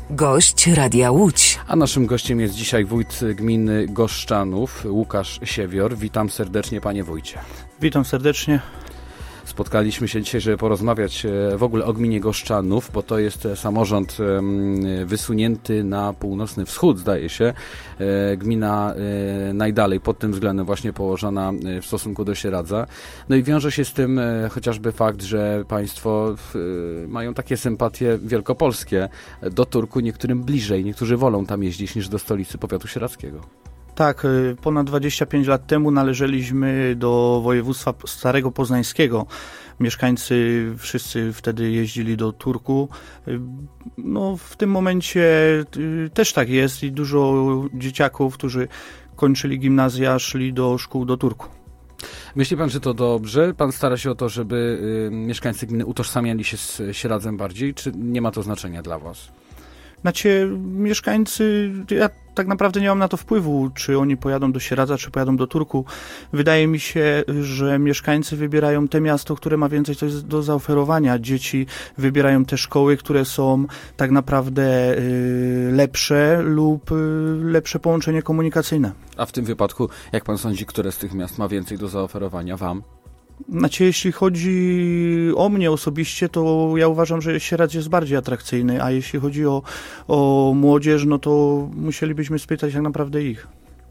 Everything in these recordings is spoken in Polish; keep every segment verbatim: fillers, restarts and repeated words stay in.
Gość Radia Łódź. A naszym gościem jest dzisiaj wójt gminy Goszczanów, Łukasz Siewior. Witam serdecznie, panie wójcie. Witam serdecznie. Spotkaliśmy się dzisiaj, żeby porozmawiać w ogóle o gminie Goszczanów, bo to jest samorząd wysunięty na północny wschód, zdaje się. Gmina najdalej pod tym względem właśnie położona w stosunku do Sieradza. No i wiąże się z tym chociażby fakt, że państwo mają takie sympatie wielkopolskie do Turku, niektórym bliżej. Niektórzy wolą tam jeździć niż do stolicy powiatu sieradzkiego. Tak, ponad dwadzieścia pięć lat temu należeliśmy do województwa starego poznańskiego. Mieszkańcy wszyscy wtedy jeździli do Turku. No, w tym momencie też tak jest i dużo dzieciaków, którzy kończyli gimnazja, szli do szkół do Turku. Myśli pan, że to dobrze? Pan stara się o to, żeby y, mieszkańcy gminy utożsamiali się z Sieradzem bardziej, czy nie ma to znaczenia dla was? Znaczy, mieszkańcy, ja tak naprawdę nie mam na to wpływu, czy oni pojadą do Sieradza, czy pojadą do Turku. Wydaje mi się, że mieszkańcy wybierają te miasto, które ma więcej coś do zaoferowania. Dzieci wybierają te szkoły, które są tak naprawdę y, lepsze lub y, lepsze połączenie komunikacyjne. A w tym wypadku, jak pan sądzi, które z tych miast ma więcej do zaoferowania wam? Znaczy, jeśli chodzi o mnie osobiście, to ja uważam, że Sieradz jest bardziej atrakcyjny, a jeśli chodzi o, o młodzież, no to musielibyśmy spytać tak naprawdę ich.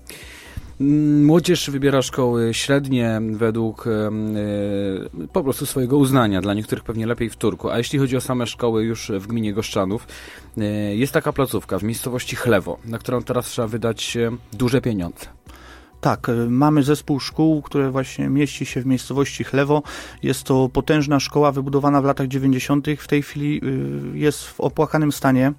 Młodzież wybiera szkoły średnie według yy, po prostu swojego uznania. Dla niektórych pewnie lepiej w Turku. A jeśli chodzi o same szkoły już w gminie Goszczanów, yy, jest taka placówka w miejscowości Chlewo, na którą teraz trzeba wydać yy, duże pieniądze. Tak, mamy zespół szkół, które właśnie mieści się w miejscowości Chlewo. Jest to potężna szkoła wybudowana w latach dziewięćdziesiątych. W tej chwili jest w opłakanym stanie.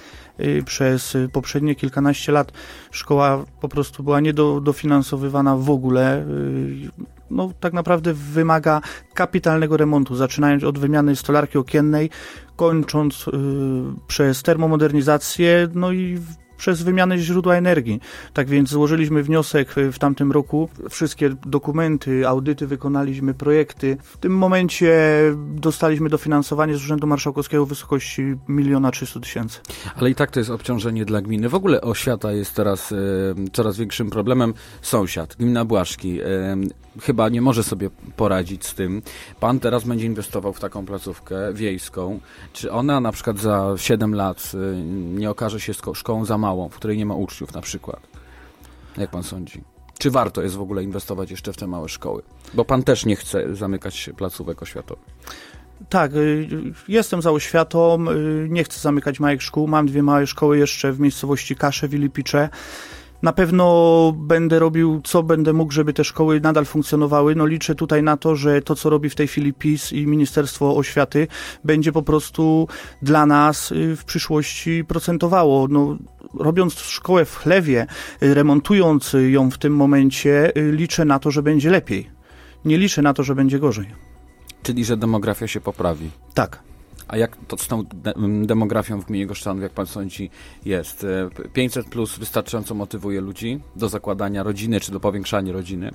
Przez poprzednie kilkanaście lat szkoła po prostu była niedofinansowywana w ogóle. No, tak naprawdę wymaga kapitalnego remontu, zaczynając od wymiany stolarki okiennej, kończąc przez termomodernizację, no i przez wymianę źródła energii. Tak więc złożyliśmy wniosek w tamtym roku. Wszystkie dokumenty, audyty wykonaliśmy, projekty. W tym momencie dostaliśmy dofinansowanie z Urzędu Marszałkowskiego w wysokości miliona trzysta tysięcy. Ale i tak to jest obciążenie dla gminy. W ogóle oświata jest teraz e, coraz większym problemem. Sąsiad, gmina Błaszki, e, chyba nie może sobie poradzić z tym. Pan teraz będzie inwestował w taką placówkę wiejską. Czy ona na przykład za siedem lat e, nie okaże się szkołą za małą, w której nie ma uczniów na przykład? Jak pan sądzi? Czy warto jest w ogóle inwestować jeszcze w te małe szkoły? Bo pan też nie chce zamykać placówek oświatowych. Tak, jestem za oświatą, nie chcę zamykać małych szkół. Mam dwie małe szkoły jeszcze w miejscowości Kaszew i Lipicze. Na pewno będę robił, co będę mógł, żeby te szkoły nadal funkcjonowały. No liczę tutaj na to, że to, co robi w tej chwili PiS i Ministerstwo Oświaty, będzie po prostu dla nas w przyszłości procentowało. No, robiąc szkołę w Chlewie, remontując ją w tym momencie, liczę na to, że będzie lepiej. Nie liczę na to, że będzie gorzej. Czyli, że demografia się poprawi. Tak. A jak to z tą de- demografią w gminie Goszczanów, jak pan sądzi, jest? pięćset plus wystarczająco motywuje ludzi do zakładania rodziny, czy do powiększania rodziny?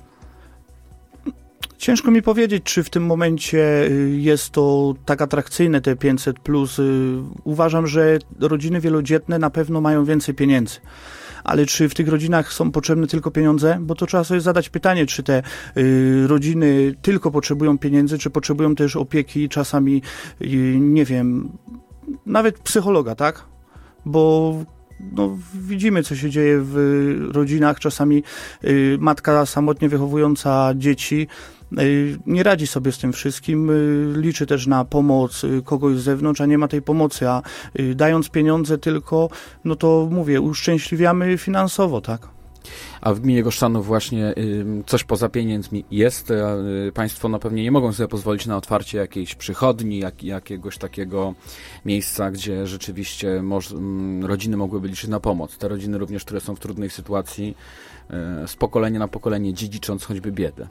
Ciężko mi powiedzieć, czy w tym momencie jest to tak atrakcyjne, te pięćset plus. Uważam, że rodziny wielodzietne na pewno mają więcej pieniędzy. Ale czy w tych rodzinach są potrzebne tylko pieniądze? Bo to trzeba sobie zadać pytanie, czy te y, rodziny tylko potrzebują pieniędzy, czy potrzebują też opieki, czasami, y, nie wiem, nawet psychologa, tak? Bo no, widzimy, co się dzieje w rodzinach. Czasami y, matka samotnie wychowująca dzieci nie radzi sobie z tym wszystkim, liczy też na pomoc kogoś z zewnątrz, a nie ma tej pomocy, a dając pieniądze tylko, no to mówię, uszczęśliwiamy finansowo, tak? A w gminie Goszczanów właśnie y, coś poza pieniędzmi jest. Y, państwo no pewnie nie mogą sobie pozwolić na otwarcie jakiejś przychodni, jak, jakiegoś takiego miejsca, gdzie rzeczywiście moż, y, rodziny mogłyby liczyć na pomoc. Te rodziny również, które są w trudnej sytuacji, y, z pokolenia na pokolenie dziedzicząc choćby biedę.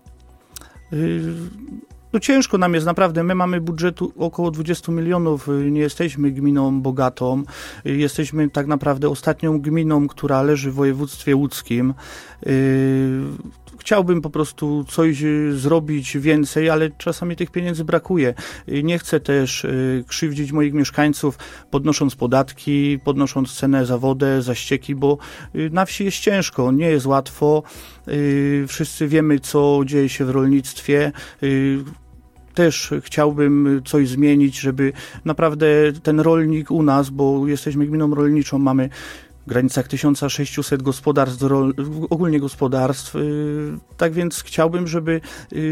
No ciężko nam jest naprawdę, my mamy budżetu około dwadzieścia milionów, nie jesteśmy gminą bogatą, jesteśmy tak naprawdę ostatnią gminą, która leży w województwie łódzkim. chciałbym po prostu coś zrobić więcej, ale czasami tych pieniędzy brakuje. Nie chcę też krzywdzić moich mieszkańców, podnosząc podatki, podnosząc cenę za wodę, za ścieki, bo na wsi jest ciężko, nie jest łatwo. Wszyscy wiemy, co dzieje się w rolnictwie. Też chciałbym coś zmienić, żeby naprawdę ten rolnik u nas, bo jesteśmy gminą rolniczą, mamy w granicach tysiąc sześćset gospodarstw, ogólnie gospodarstw. Tak więc chciałbym, żeby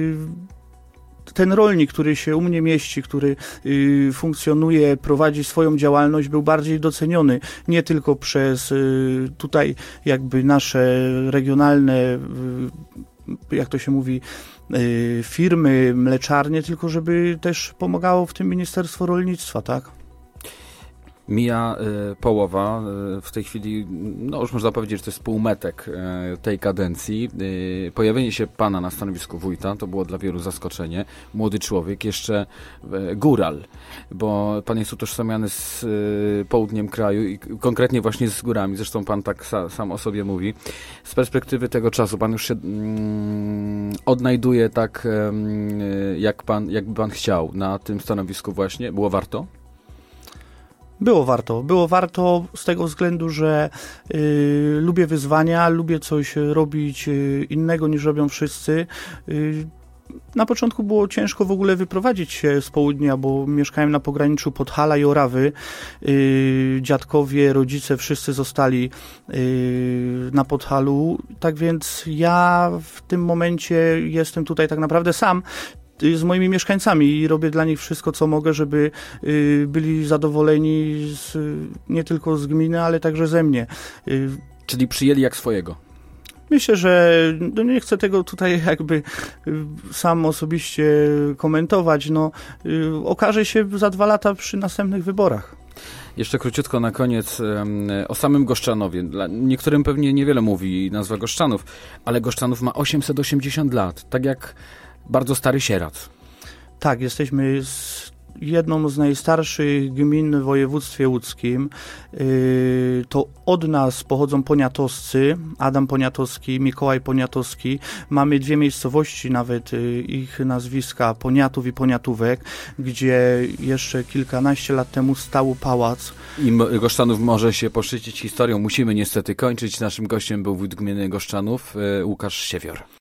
ten rolnik, który się u mnie mieści, który funkcjonuje, prowadzi swoją działalność, był bardziej doceniony. Nie tylko przez tutaj jakby nasze regionalne, jak to się mówi, firmy, mleczarnie, tylko żeby też pomagało w tym Ministerstwo Rolnictwa, tak? Mija y, połowa, y, w tej chwili, no już można powiedzieć, że to jest półmetek y, tej kadencji. Y, pojawienie się pana na stanowisku wójta to było dla wielu zaskoczenie. Młody człowiek, jeszcze y, góral, bo pan jest utożsamiany z y, południem kraju i konkretnie właśnie z górami, zresztą pan tak sa, sam o sobie mówi. Z perspektywy tego czasu pan już się y, odnajduje tak, y, jak pan, jakby pan chciał na tym stanowisku właśnie. Było warto? Było warto. Było warto z tego względu, że y, lubię wyzwania, lubię coś robić y, innego niż robią wszyscy. Y, na początku było ciężko w ogóle wyprowadzić się z południa, bo mieszkałem na pograniczu Podhala i Orawy. Y, dziadkowie, rodzice, wszyscy zostali y, na Podhalu. Tak więc ja w tym momencie jestem tutaj tak naprawdę sam z moimi mieszkańcami i robię dla nich wszystko, co mogę, żeby y, byli zadowoleni z, nie tylko z gminy, ale także ze mnie. Y, Czyli przyjęli jak swojego? Myślę, że no nie chcę tego tutaj jakby y, sam osobiście komentować. No, y, okaże się za dwa lata przy następnych wyborach. Jeszcze króciutko na koniec um, o samym Goszczanowie. Dla niektórym pewnie niewiele mówi nazwa Goszczanów, ale Goszczanów ma osiemset osiemdziesiąt lat, tak jak bardzo stary Sieradz. Tak, jesteśmy z jedną z najstarszych gmin w województwie łódzkim. To od nas pochodzą poniatowscy, Adam Poniatowski, Mikołaj Poniatowski. Mamy dwie miejscowości, nawet ich nazwiska, Poniatów i Poniatówek, gdzie jeszcze kilkanaście lat temu stał pałac. I Goszczanów może się poszczycić historią. Musimy niestety kończyć. Naszym gościem był wójt gminy Goszczanów, Łukasz Siewior.